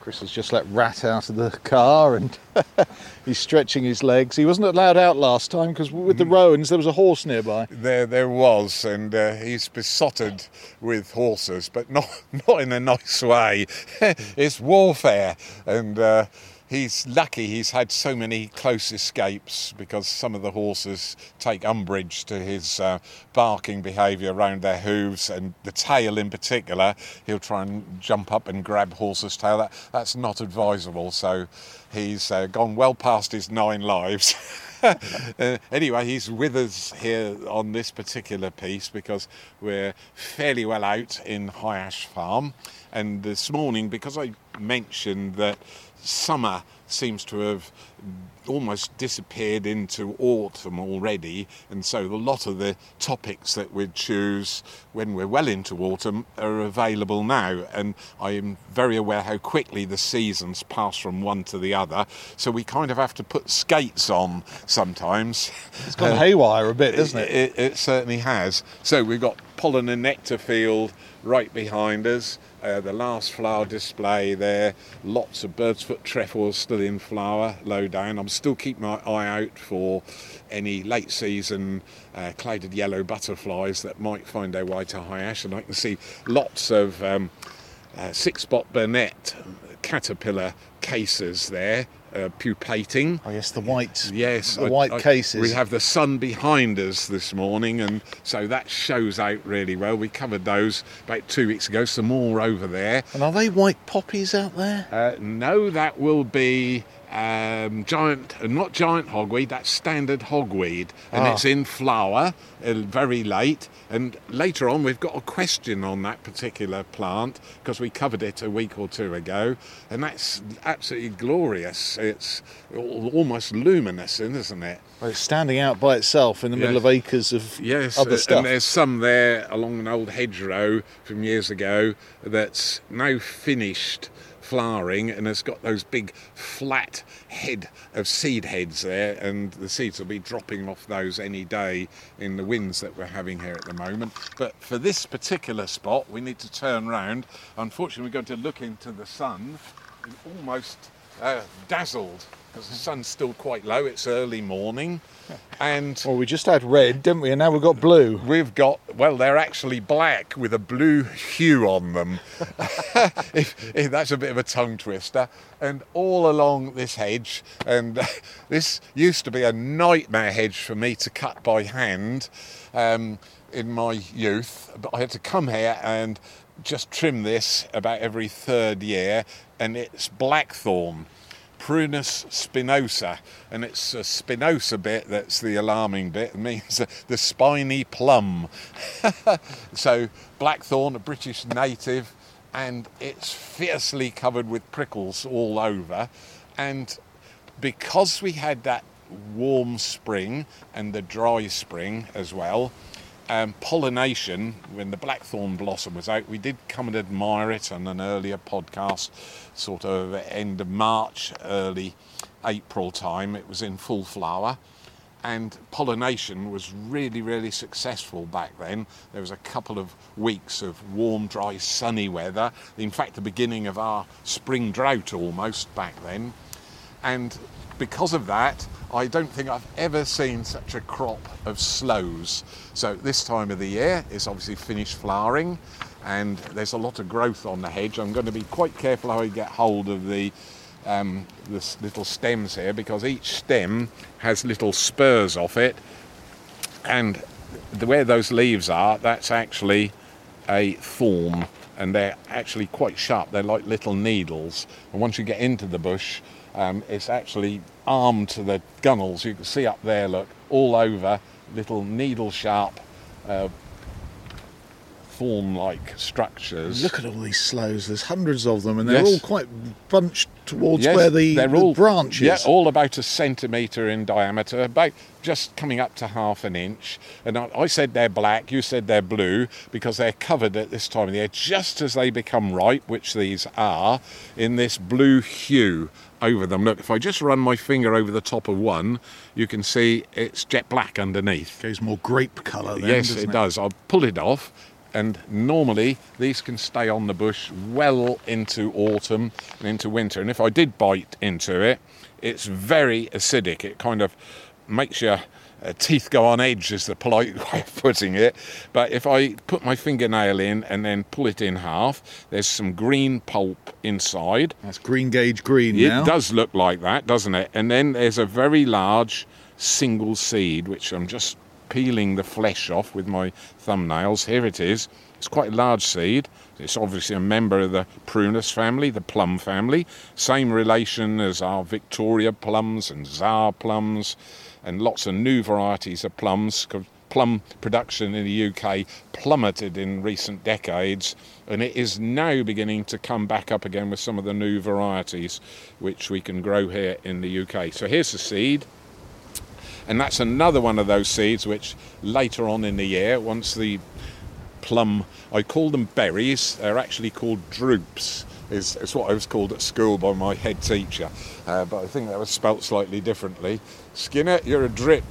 Chris has just let Rat out of the car and he's stretching his legs. He wasn't allowed out last time because with the Rowans there was a horse nearby. There was, and he's besotted with horses, but not in a nice way. It's warfare, and he's lucky he's had so many close escapes because some of the horses take umbrage to his barking behaviour around their hooves, and the tail in particular. He'll try and jump up and grab horse's tail. That's not advisable, so he's gone well past his 9 lives. Anyway, he's with us here on this particular piece because we're fairly well out in High Ash Farm, and this morning, because I mentioned that summer seems to have almost disappeared into autumn already, and so a lot of the topics that we'd choose when we're well into autumn are available now, and I am very aware how quickly the seasons pass from one to the other, so we kind of have to put skates on sometimes. It's gone haywire a bit, doesn't it? It certainly has. So we've got pollen and nectar field right behind us. The last flower display there, lots of bird's foot trefoils still in flower low down. I'm still keeping my eye out for any late season clouded yellow butterflies that might find their way to High Ash, and I can see lots of 6-spot burnet caterpillar cases there pupating. Oh yes, the white. Yes, the white cases. We have the sun behind us this morning, and so that shows out really well. We covered those about 2 weeks ago. Some more over there. And are they white poppies out there? No, that will be not giant hogweed. That's standard hogweed, and it's in flower very late. And later on, we've got a question on that particular plant because we covered it a week or 2 ago, and that's absolutely glorious. It's almost luminous, isn't it? Well, it's standing out by itself in the middle of acres of other stuff. And there's some there along an old hedgerow from years ago that's now finished flowering, and it's got those big flat head of seed heads there, and the seeds will be dropping off those any day in the winds that we're having here at the moment. But for this particular spot, we need to turn round. Unfortunately, we're going to look into the sun and almost dazzled because the sun's still quite low. It's early morning, and well, we just had red, didn't we? And now we've got blue. We've got, well, they're actually black with a blue hue on them. if that's a bit of a tongue twister. And all along this hedge, and this used to be a nightmare hedge for me to cut by hand in my youth, but I had to come here and just trim this about every 3rd year, and it's blackthorn. Prunus spinosa, and it's a spinosa bit that's the alarming bit. It means the spiny plum. So blackthorn, a British native, and it's fiercely covered with prickles all over. And because we had that warm spring and the dry spring as well, pollination, when the blackthorn blossom was out, we did come and admire it on an earlier podcast, sort of end of March, early April time. It was in full flower, and pollination was really, really successful back then. There was a couple of weeks of warm, dry, sunny weather. In fact, the beginning of our spring drought almost back then. And because of that, I don't think I've ever seen such a crop of sloes. So this time of the year is obviously finished flowering, and there's a lot of growth on the hedge. I'm going to be quite careful how I get hold of the little stems here, because each stem has little spurs off it, and where those leaves are, that's actually a thorn, and they're actually quite sharp. They're like little needles, and once you get into the bush, it's actually armed to the gunnels. You can see up there, look, all over, little needle-sharp thorn-like structures. Look at all these sloes. There's hundreds of them, and they're all quite bunched towards where the branch is. Yeah, all about 1 centimetre in diameter, about just coming up to ½ an inch. And I said they're black, you said they're blue, because they're covered at this time of the year, just as they become ripe, which these are, in this blue hue over them. Look, if I just run my finger over the top of one, you can see it's jet black underneath. It goes more grape colour then, yes, doesn't it does. I'll pull it off, And normally these can stay on the bush well into autumn and into winter. And if I did bite into it, it's very acidic. It kind of makes your teeth go on edge, is the polite way of putting it. But if I put my fingernail in and then pull it in half, there's some green pulp inside. That's green gauge green now. It does look like that, doesn't it? And then there's a very large single seed, which I'm just peeling the flesh off with my thumbnails. Here it is. It's quite a large seed. It's obviously a member of the Prunus family, the plum family. Same relation as our Victoria plums and Tsar plums and lots of new varieties of plums. Plum production in the UK plummeted in recent decades, and it is now beginning to come back up again with some of the new varieties which we can grow here in the UK. So here's the seed. And that's another one of those seeds which later on in the year, once the plum, I call them berries, they're actually called drupes, is what I was called at school by my head teacher. But I think that was spelt slightly differently. Skinner, you're a drip.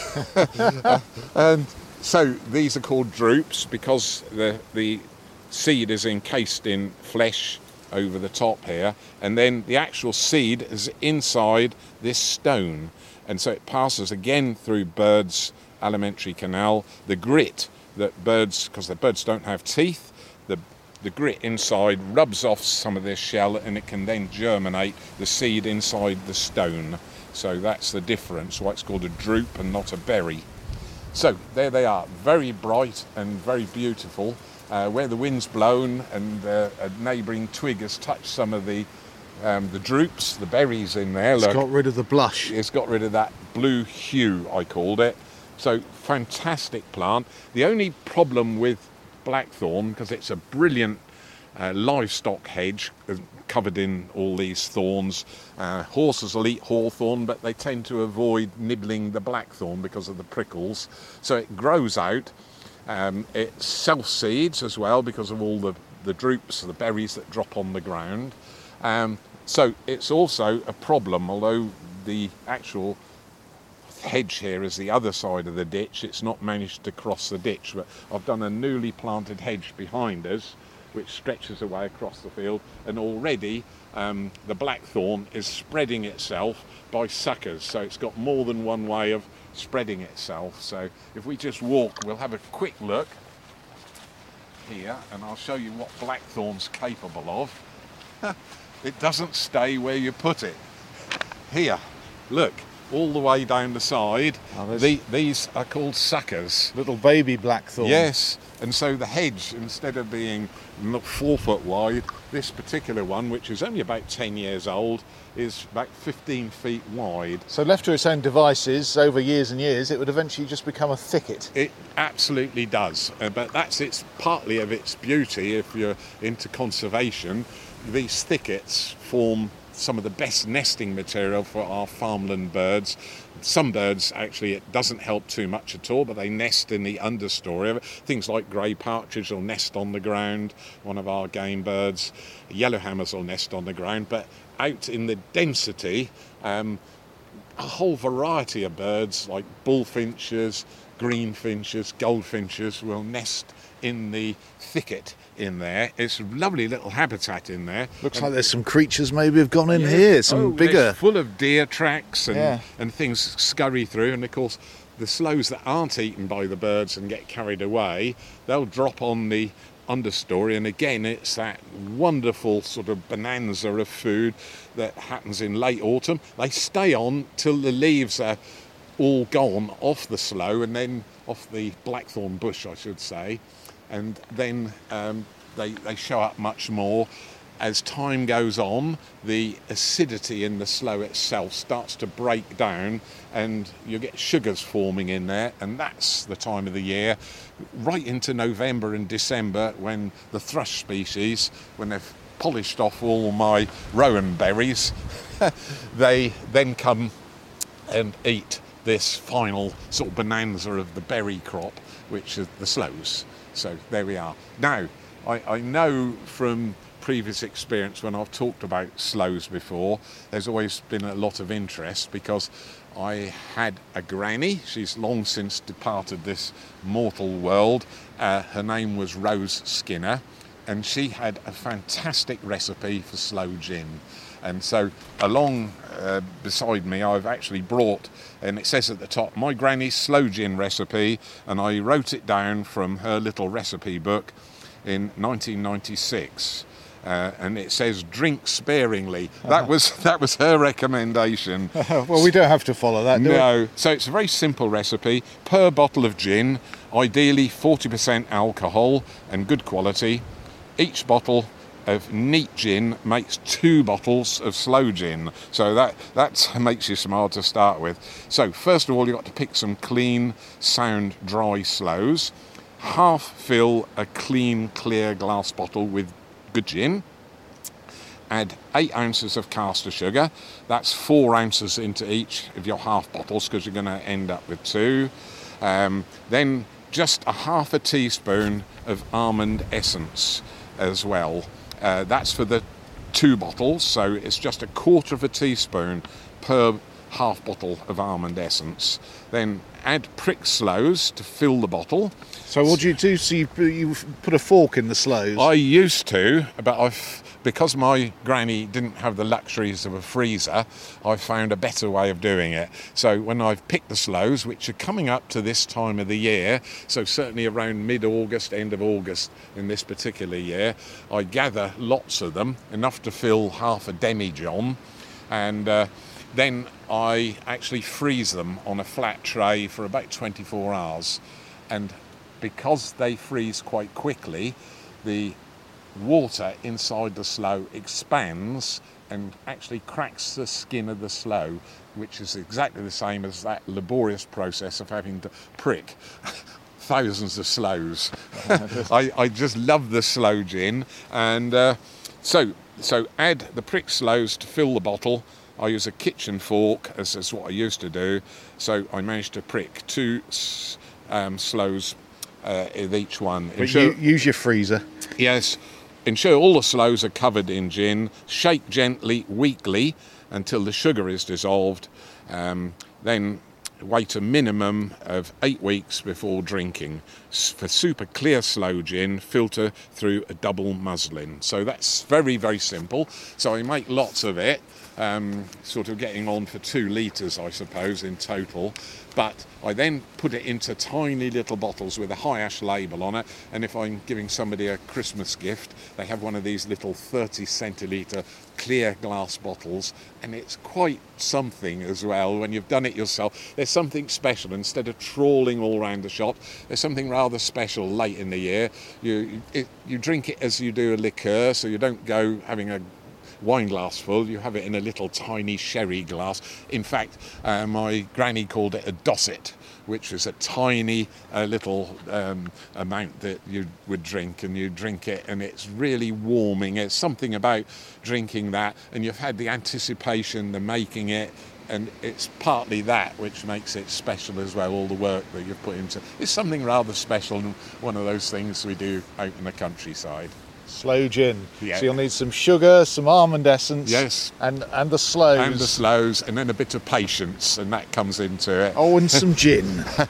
And so these are called drupes because the seed is encased in flesh over the top here, and then the actual seed is inside this stone. And so it passes again through birds' alimentary canal. The grit that birds, because the birds don't have teeth, the grit inside rubs off some of this shell, and it can then germinate the seed inside the stone. So that's the difference, why it's called a drupe and not a berry. So there they are, very bright and very beautiful. Where the wind's blown and a neighbouring twig has touched some of the drupes, the berries in there. It's got rid of the blush. It's got rid of that blue hue, I called it. So fantastic plant. The only problem with blackthorn, because it's a brilliant livestock hedge covered in all these thorns. Horses will eat hawthorn, but they tend to avoid nibbling the blackthorn because of the prickles. So it grows out. It self-seeds as well because of all the drupes, the berries that drop on the ground. So it's also a problem, although the actual hedge here is the other side of the ditch. It's not managed to cross the ditch, but I've done a newly planted hedge behind us which stretches away across the field, and already the blackthorn is spreading itself by suckers, so it's got more than one way of spreading itself. So if we just walk, we'll have a quick look here and I'll show you what blackthorn's capable of. It doesn't stay where you put it. Here, look, all the way down the side. Oh, these are called suckers. Little baby blackthorn. Yes, and so the hedge, instead of being 4 foot wide, this particular one, which is only about 10 years old, is about 15 feet wide. So left to its own devices over years and years, it would eventually just become a thicket. It absolutely does, but that's partly of its beauty. If you're into conservation, these thickets form some of the best nesting material for our farmland birds. Some birds, actually, it doesn't help too much at all, but they nest in the understory. Things like grey partridge will nest on the ground, one of our game birds. Yellowhammers will nest on the ground, but out in the density, a whole variety of birds like bullfinches, greenfinches, goldfinches will nest in the thicket in there. It's a lovely little habitat in there. Looks like there's some creatures maybe have gone in here, some bigger. Full of deer tracks and things scurry through, and of course the slows that aren't eaten by the birds and get carried away, they'll drop on the understory, and again it's that wonderful sort of bonanza of food that happens in late autumn. They stay on till the leaves are all gone off the sloe, and then off the blackthorn bush I should say, and then they show up much more. As time goes on, the acidity in the sloe itself starts to break down and you get sugars forming in there, and that's the time of the year, right into November and December, when the thrush species, when they've polished off all my rowan berries, they then come and eat this final sort of bonanza of the berry crop, which is the sloes. So there we are. Now, I know from previous experience when I've talked about sloes before, there's always been a lot of interest because I had a granny. She's long since departed this mortal world. Her name was Rose Skinner, and she had a fantastic recipe for sloe gin. And so along beside me, I've actually brought, and it says at the top, my granny's sloe gin recipe, and I wrote it down from her little recipe book in 1996. And it says drink sparingly. That was her recommendation. Well, we don't have to follow that, do we? No. So it's a very simple recipe. Per bottle of gin, ideally 40% alcohol and good quality. Each bottle of neat gin makes 2 bottles of sloe gin. So that makes you smart to start with. So first of all, you've got to pick some clean, sound, dry sloes. Half fill a clean, clear glass bottle with good gin. Add 8 ounces of caster sugar. That's 4 ounces into each of your half bottles because you're going to end up with 2. Then just a half a teaspoon of almond essence as well. That's for the 2 bottles, so it's just a quarter of a teaspoon per half bottle of almond essence. Then add prick sloes to fill the bottle. So what do you do? So you put a fork in the sloes? I used to, but because my granny didn't have the luxuries of a freezer, I found a better way of doing it. So when I've picked the sloes, which are coming up to this time of the year, so certainly around mid-August, end of August in this particular year, I gather lots of them, enough to fill half a demijohn, and then I actually freeze them on a flat tray for about 24 hours. And because they freeze quite quickly, the water inside the sloe expands and actually cracks the skin of the sloe, which is exactly the same as that laborious process of having to prick thousands of sloes. I just love the sloe gin. And so add the prick sloes to fill the bottle. I use a kitchen fork, as is what I used to do, so I managed to prick 2 sloes with each one. But use your freezer. Yes. Ensure all the sloes are covered in gin. Shake gently, weakly, until the sugar is dissolved. Then wait a minimum of 8 weeks before drinking. For super clear sloe gin, filter through a double muslin. So that's very, very simple. So I make lots of it, sort of getting on for 2 litres, I suppose, in total. But I then put it into tiny little bottles with a high ash label on it, and if I'm giving somebody a Christmas gift, they have one of these little 30 centilitre clear glass bottles, and it's quite something as well when you've done it yourself. There's something special. Instead of trawling all around the shop, there's something rather special late in the year. You drink it as you do a liqueur, so you don't go having a wine glass full, you have it in a little tiny sherry glass. In fact, my granny called it a dosset, which is a tiny little amount that you would drink, and you drink it and it's really warming. It's something about drinking that, and you've had the anticipation, the making it, and it's partly that which makes it special as well, all the work that you've put into it. It's something rather special, and one of those things we do out in the countryside. Sloe gin. Yeah. So you'll need some sugar, some almond essence, yes, and the sloes. And the sloes, and then a bit of patience, and that comes into it. Oh, and some gin.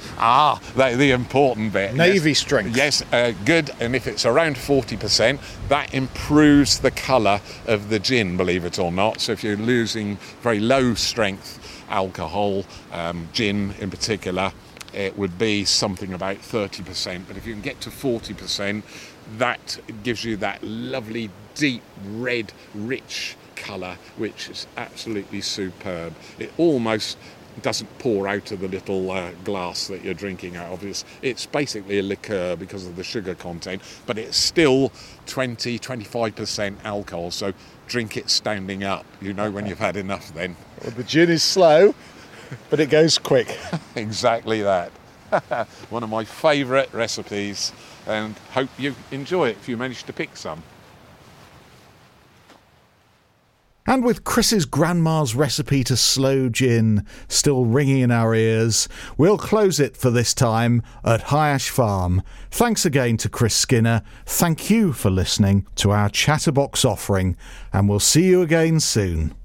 The important bit. Navy yes. strength. Yes, good. And if it's around 40%, that improves the colour of the gin, believe it or not. So if you're losing very low strength alcohol, gin in particular, it would be something about 30%. But if you can get to 40%, that gives you that lovely deep red rich colour, which is absolutely superb. It almost doesn't pour out of the little glass that you're drinking out of. It's basically a liqueur because of the sugar content, but it's still 20-25% alcohol, so drink it standing up. You know when you've had enough then. Well, the gin is slow, but it goes quick. Exactly that. One of my favourite recipes, and hope you enjoy it if you manage to pick some. And with Chris's grandma's recipe to sloe gin still ringing in our ears, we'll close it for this time at High Ash Farm. Thanks again to Chris Skinner. Thank you for listening to our Chatterbox offering, and we'll see you again soon.